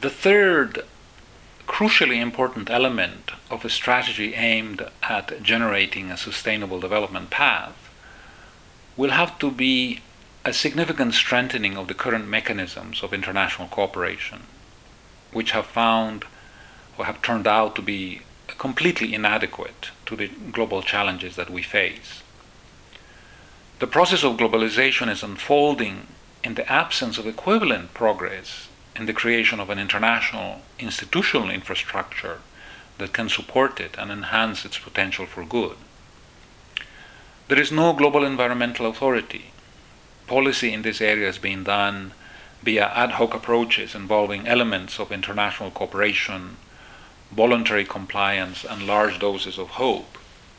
The third crucially important element of a strategy aimed at generating a sustainable development path will have to be a significant strengthening of the current mechanisms of international cooperation, which have found or have turned out to be completely inadequate to the global challenges that we face. The process of globalization is unfolding in the absence of equivalent progress in the creation of an international institutional infrastructure that can support it and enhance its potential for good. There is no global environmental authority. Policy in this area is being done via ad hoc approaches involving elements of international cooperation, voluntary compliance, and large doses of hope.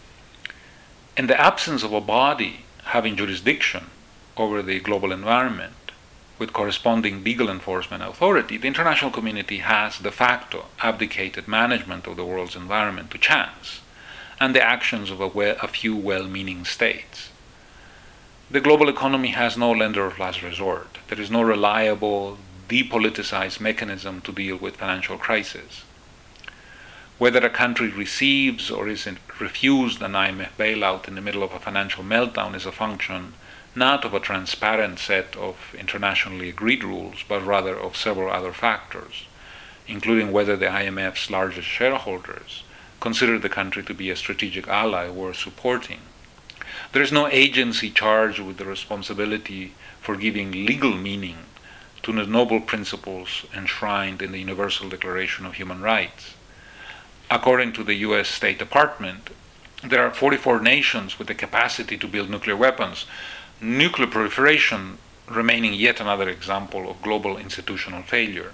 In the absence of a body having jurisdiction over the global environment, with corresponding legal enforcement authority, the international community has de facto abdicated management of the world's environment to chance and the actions of a few well-meaning states. The global economy has no lender of last resort. There is no reliable, depoliticized mechanism to deal with financial crises. Whether a country receives or is refused an IMF bailout in the middle of a financial meltdown is a function not of a transparent set of internationally agreed rules, but rather of several other factors, including whether the IMF's largest shareholders consider the country to be a strategic ally worth supporting. There is no agency charged with the responsibility for giving legal meaning to the noble principles enshrined in the Universal Declaration of Human Rights. According to the U.S. State Department, there are 44 nations with the capacity to build nuclear weapons, nuclear proliferation remaining yet another example of global institutional failure.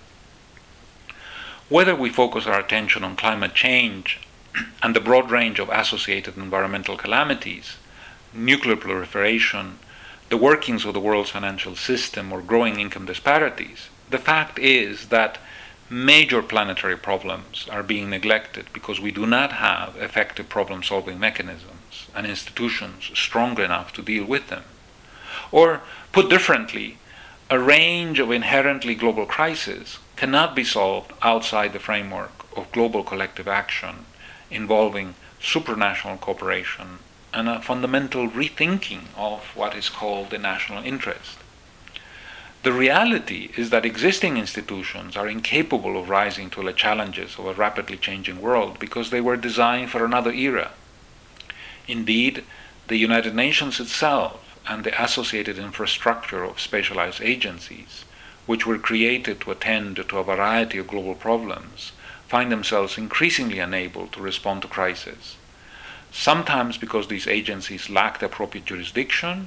Whether we focus our attention on climate change and the broad range of associated environmental calamities, nuclear proliferation, the workings of the world's financial system, or growing income disparities, the fact is that major planetary problems are being neglected because we do not have effective problem-solving mechanisms and institutions strong enough to deal with them. Or, put differently, a range of inherently global crises cannot be solved outside the framework of global collective action involving supranational cooperation and a fundamental rethinking of what is called the national interest. The reality is that existing institutions are incapable of rising to the challenges of a rapidly changing world because they were designed for another era. Indeed, the United Nations itself and the associated infrastructure of specialized agencies, which were created to attend to a variety of global problems, find themselves increasingly unable to respond to crises, sometimes because these agencies lack the appropriate jurisdiction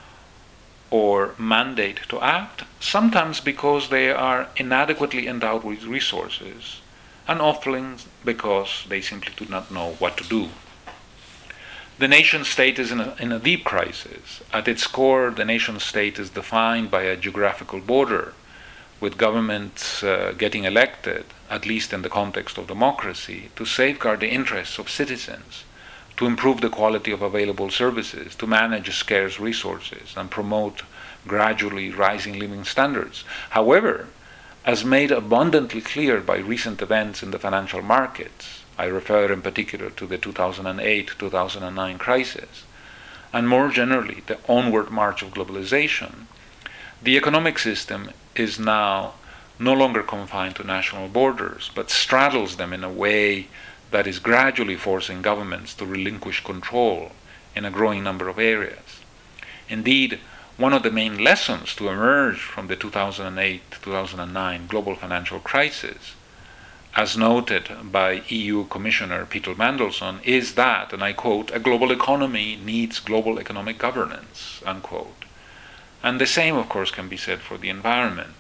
or mandate to act, sometimes because they are inadequately endowed with resources, and often because they simply do not know what to do. The nation-state is in a deep crisis. At its core, the nation-state is defined by a geographical border, with governments getting elected, at least in the context of democracy, to safeguard the interests of citizens, to improve the quality of available services, to manage scarce resources, and promote gradually rising living standards. However, as made abundantly clear by recent events in the financial markets, I refer in particular to the 2008-2009 crisis, and more generally the onward march of globalization, the economic system is now no longer confined to national borders, but straddles them in a way that is gradually forcing governments to relinquish control in a growing number of areas. Indeed, one of the main lessons to emerge from the 2008-2009 global financial crisis, as noted by EU Commissioner Peter Mandelson, is that, and I quote, "a global economy needs global economic governance," unquote. And the same, of course, can be said for the environment.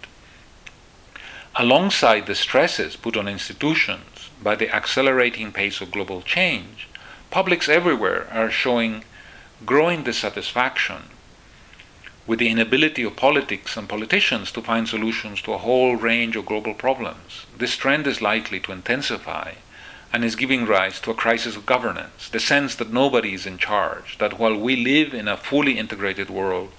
Alongside the stresses put on institutions by the accelerating pace of global change, publics everywhere are showing growing dissatisfaction with the inability of politics and politicians to find solutions to a whole range of global problems. This trend is likely to intensify and is giving rise to a crisis of governance, the sense that nobody is in charge, that while we live in a fully integrated world,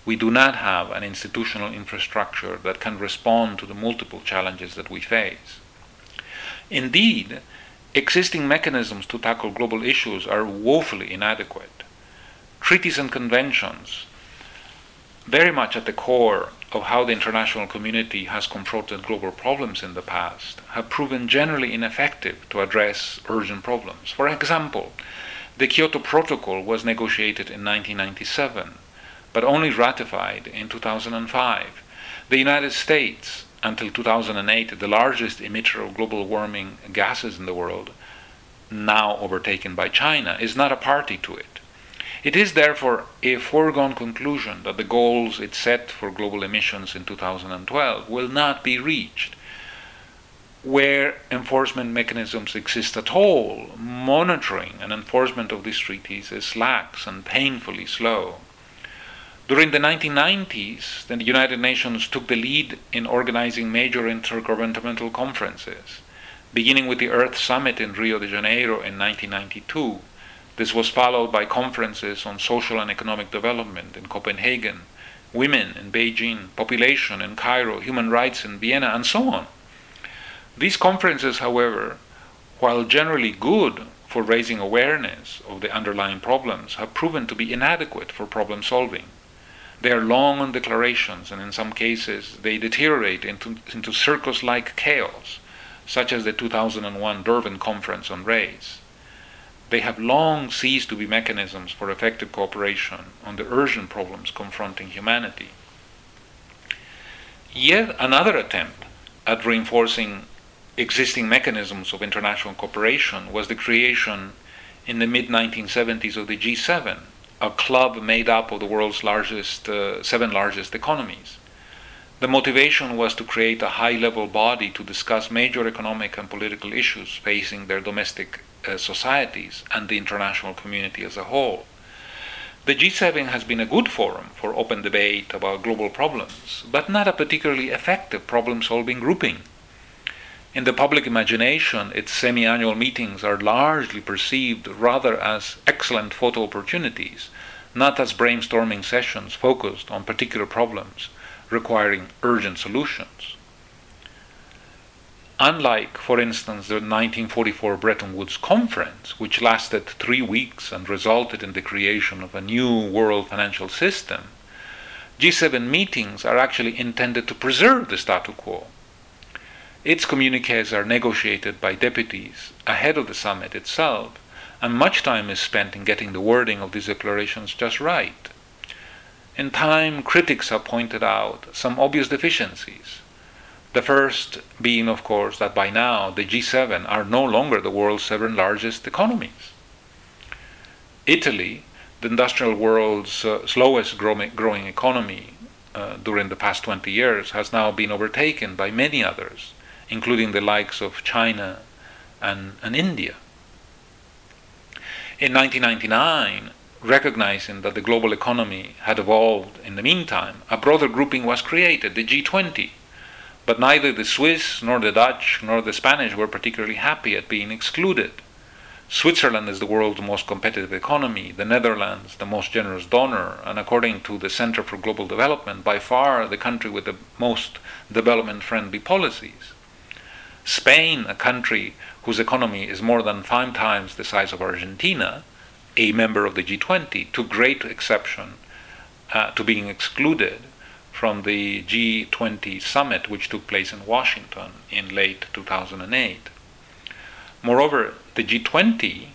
We do not have an institutional infrastructure that can respond to the multiple challenges that we face. Indeed, existing mechanisms to tackle global issues are woefully inadequate. Treaties and conventions, very much at the core of how the international community has confronted global problems in the past, have proven generally ineffective to address urgent problems. For example, the Kyoto Protocol was negotiated in 1997, but only ratified in 2005. The United States, until 2008, the largest emitter of global warming gases in the world, now overtaken by China, is not a party to it. It is therefore a foregone conclusion that the goals it set for global emissions in 2012 will not be reached. Where enforcement mechanisms exist at all, monitoring and enforcement of these treaties is lax and painfully slow. During the 1990s, the United Nations took the lead in organizing major intergovernmental conferences, beginning with the Earth Summit in Rio de Janeiro in 1992. This was followed by conferences on social and economic development in Copenhagen, women in Beijing, population in Cairo, human rights in Vienna, and so on. These conferences, however, while generally good for raising awareness of the underlying problems, have proven to be inadequate for problem solving. They are long on declarations, and in some cases they deteriorate into circus-like chaos, such as the 2001 Durban Conference on Race. They have long ceased to be mechanisms for effective cooperation on the urgent problems confronting humanity. Yet another attempt at reinforcing existing mechanisms of international cooperation was the creation in the mid-1970s of the G7, a club made up of the world's seven largest economies. The motivation was to create a high-level body to discuss major economic and political issues facing their domestic societies and the international community as a whole. The G7 has been a good forum for open debate about global problems, but not a particularly effective problem-solving grouping. In the public imagination, its semi-annual meetings are largely perceived rather as excellent photo opportunities, not as brainstorming sessions focused on particular problems requiring urgent solutions. Unlike, for instance, the 1944 Bretton Woods Conference, which lasted 3 weeks and resulted in the creation of a new world financial system, G7 meetings are actually intended to preserve the statu quo. Its communiques are negotiated by deputies ahead of the summit itself, and much time is spent in getting the wording of these declarations just right. In time, critics have pointed out some obvious deficiencies. The first being, of course, that by now the G7 are no longer the world's 7 largest economies. Italy, the industrial world's slowest growing economy during the past 20 years, has now been overtaken by many others, including the likes of China and India. In 1999, recognizing that the global economy had evolved in the meantime, a broader grouping was created, the G20. But neither the Swiss, nor the Dutch, nor the Spanish were particularly happy at being excluded. Switzerland is the world's most competitive economy, the Netherlands the most generous donor, and according to the Center for Global Development, by far the country with the most development-friendly policies. Spain, a country whose economy is more than 5 times the size of Argentina, a member of the G20, took great exception to being excluded from the G20 summit, which took place in Washington in late 2008. Moreover, the G20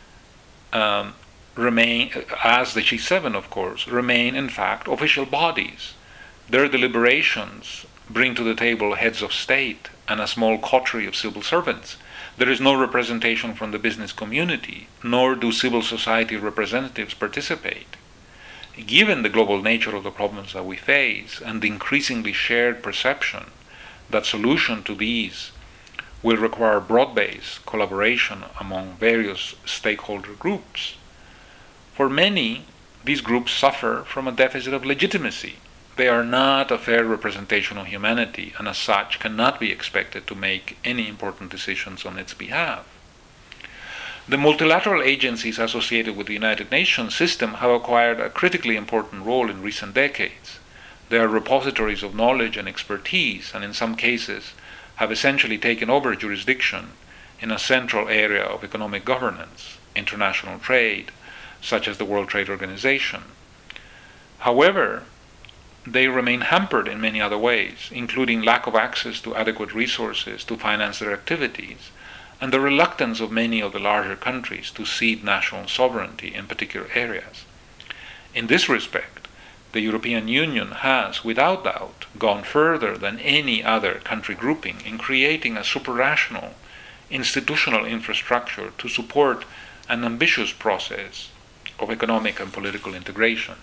remain, as the G7 of course, remain in fact official bodies. Their deliberations bring to the table heads of state and a small coterie of civil servants. There is no representation from the business community, nor do civil society representatives participate. Given the global nature of the problems that we face and the increasingly shared perception that solution to these will require broad-based collaboration among various stakeholder groups, for many, these groups suffer from a deficit of legitimacy. They are not a fair representation of humanity, and as such cannot be expected to make any important decisions on its behalf. The multilateral agencies associated with the United Nations system have acquired a critically important role in recent decades. They are repositories of knowledge and expertise, and in some cases have essentially taken over jurisdiction in a central area of economic governance, international trade, such as the World Trade Organization. However, they remain hampered in many other ways, including lack of access to adequate resources to finance their activities, and the reluctance of many of the larger countries to cede national sovereignty in particular areas. In this respect, the European Union has, without doubt, gone further than any other country grouping in creating a supranational institutional infrastructure to support an ambitious process of economic and political integration.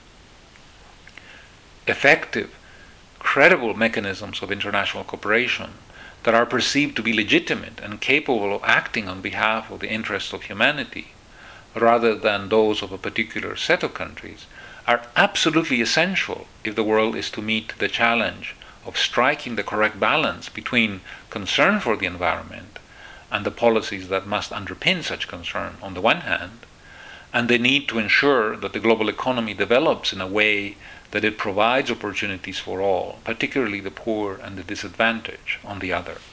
Effective, credible mechanisms of international cooperation that are perceived to be legitimate and capable of acting on behalf of the interests of humanity, rather than those of a particular set of countries, are absolutely essential if the world is to meet the challenge of striking the correct balance between concern for the environment and the policies that must underpin such concern on the one hand, and the need to ensure that the global economy develops in a way that it provides opportunities for all, particularly the poor and the disadvantaged, on the other.